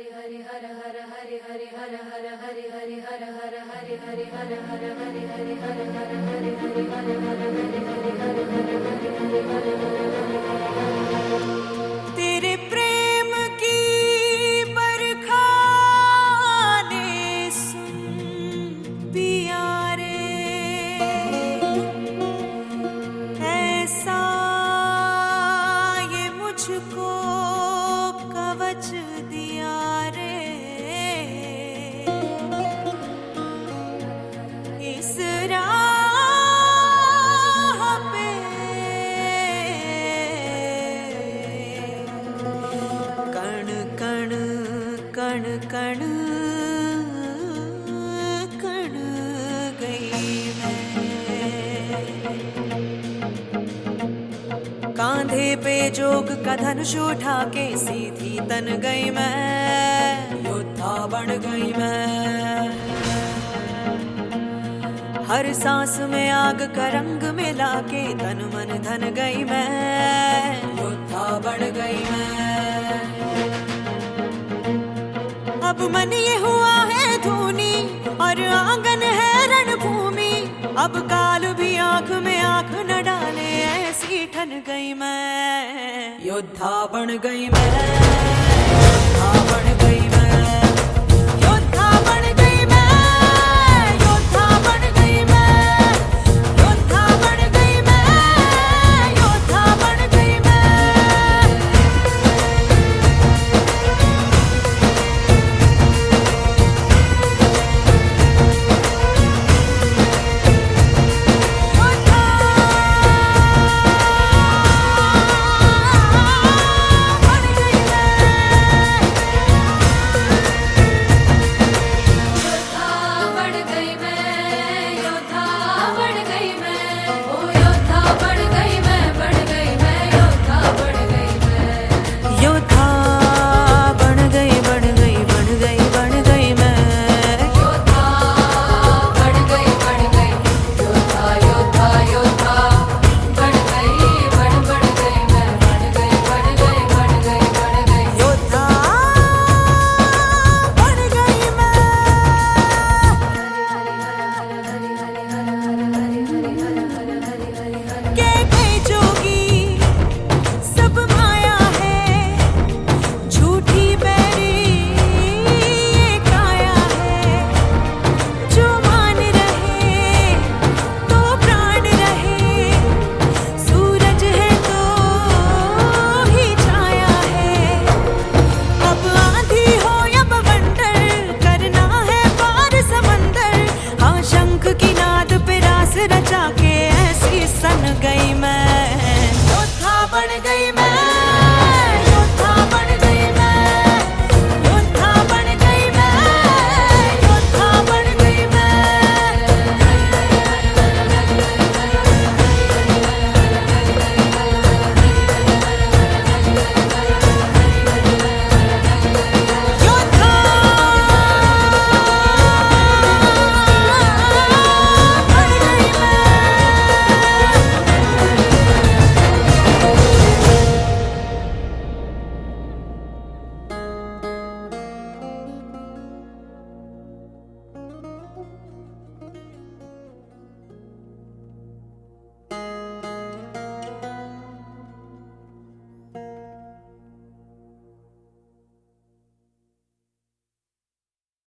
तेरे प्रेम की बरखा ने सुन पिया रे, ऐसा ये मुझको कवच दिया रे, इस राह पे कण कण कण कण कण गई मैं। कांधे पे जोग का धनुष उठा के सीधी तन गई मैं, योद्धा बन गई मैं। हर सांस में आग का रंग मिला के तन मन धन गई मैं, योद्धा बन गई मैं। अब मन ये हुआ है धूनी और आंगन है रणभूमि, अब काल भी आंख में आंख न डाले ऐसी ठन गई मैं, योद्धा बन गई मैं।